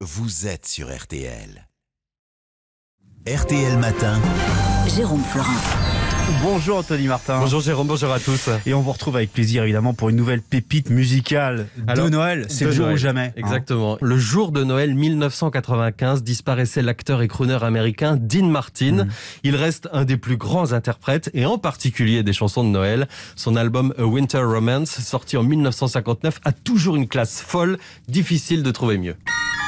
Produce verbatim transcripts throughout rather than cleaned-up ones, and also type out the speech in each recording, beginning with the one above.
vous êtes sur R T L. R T L Matin. Jérôme Florin. Bonjour Anthony Martin. Bonjour Jérôme, bonjour à tous. Et on vous retrouve avec plaisir évidemment pour une nouvelle pépite musicale de Alors, Noël. C'est de le jour Noël. ou jamais. Exactement. Hein. Le jour de Noël mille neuf cent quatre-vingt-quinze disparaissait l'acteur et crooner américain Dean Martin. Mmh. Il reste un des plus grands interprètes et en particulier des chansons de Noël. Son album A Winter Romance, sorti en mille neuf cent cinquante-neuf, a toujours une classe folle, difficile de trouver mieux.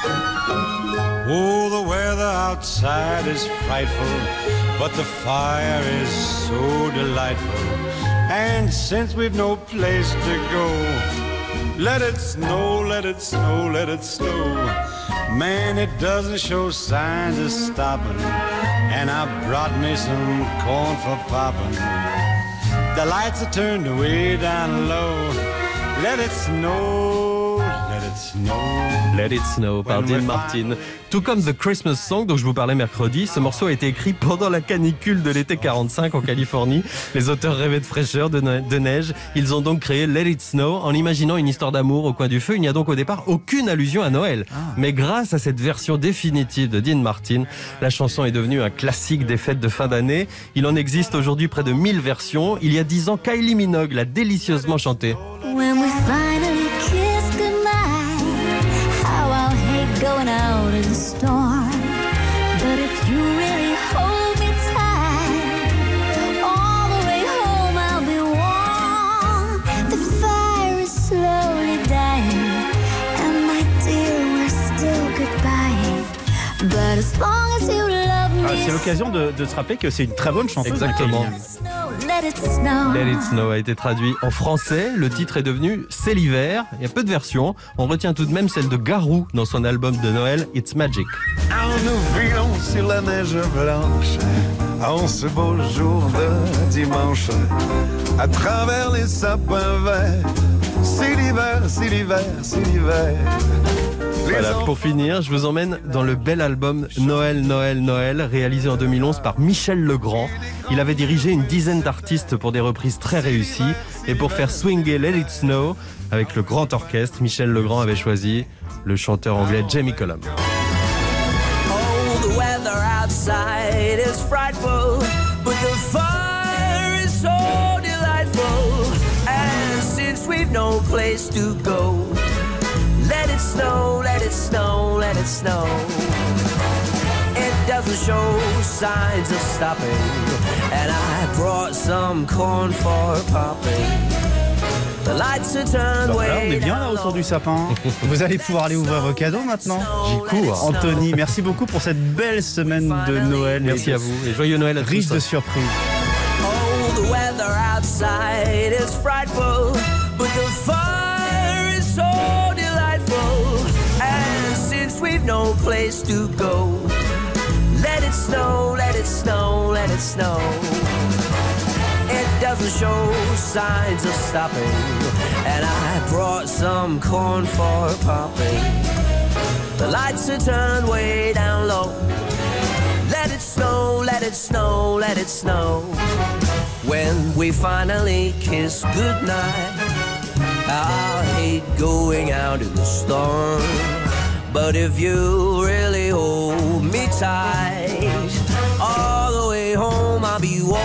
Oh, the weather outside is frightful, but the fire is so delightful. And since we've no place to go, let it snow, let it snow, let it snow. Man, it doesn't show signs of stopping, and I brought me some corn for popping. The lights are turned way down low. Let it snow, let it snow. Let It Snow par Dean Martin. Tout comme The Christmas Song dont je vous parlais mercredi, ce morceau a été écrit pendant la canicule de l'été quarante-cinq en Californie. Les auteurs rêvaient de fraîcheur, de, ne- de neige. Ils ont donc créé Let It Snow en imaginant une histoire d'amour au coin du feu. Il n'y a donc au départ aucune allusion à Noël. Ah. Mais grâce à cette version définitive de Dean Martin, la chanson est devenue un classique des fêtes de fin d'année. Il en existe aujourd'hui près de mille versions. Il y a dix ans, Kylie Minogue l'a délicieusement chantée. When we finally kiss goodnight, how I'll hate going out in the storm. But if you really hold me tight, all the way home I'll be warm. The fire is slowly dying, and my dear, we're still goodbye. But as long as you love me, Ah, c'est l'occasion de, de se rappeler que c'est une très bonne chanteuse. Exactement. hein, Kylie. let it snow. Let It Snow a été traduit en français. Le titre est devenu C'est l'hiver. Il y a peu de versions. On retient tout de même celle de Garou dans son album de Noël It's Magic. En nous filons sur la neige blanche, en ce beau jour de dimanche, à travers les sapins verts, c'est l'hiver, c'est l'hiver, c'est l'hiver. Les Voilà, enfants- pour finir, je vous emmène dans le bel album Noël, Noël, Noël, réalisé en deux mille onze par Michel Legrand. Il avait dirigé une dizaine d'artistes pour des reprises très réussies. Et pour faire swinger Let It Snow, avec le grand orchestre, Michel Legrand avait choisi le chanteur anglais Jamie Cullum. Oh, the weather outside is frightful, but the fire is so delightful. And since we've no place to go, let it snow, let it snow, let it snow. It doesn't show signs of stopping, and I brought some corn for popping. The lights are turned Bon, voilà, on est way bien là down autour low. du sapin. Vous allez pouvoir aller ouvrir vos cadeaux maintenant. J'y cours. Anthony, merci beaucoup pour cette belle semaine de Noël. Merci et à vous et joyeux Noël à tous. riche de surprises. Oh, the weather outside is frightful, but the fire is so delightful. And since we've no place to go, let it snow, let it snow, let it snow. It doesn't show signs of stopping, and I brought some corn for popping. The lights are turned way down low. Let it snow, let it snow, let it snow. When we finally kiss goodnight, I'll hate going out in the storm. But if you really hold me tight, all the way home I'll be warm.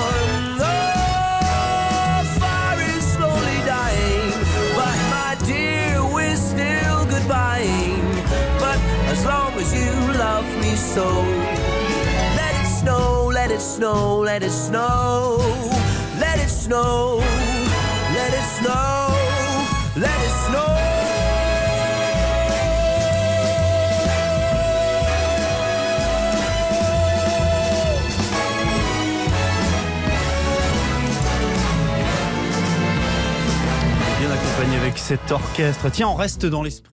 The fire is slowly dying, but my dear, we're still goodbying. But as long as you love me so, let it snow, let it snow, let it snow. Let it snow, let it snow, let it snow. Bien accompagné avec cet orchestre. Tiens, on reste dans l'esprit.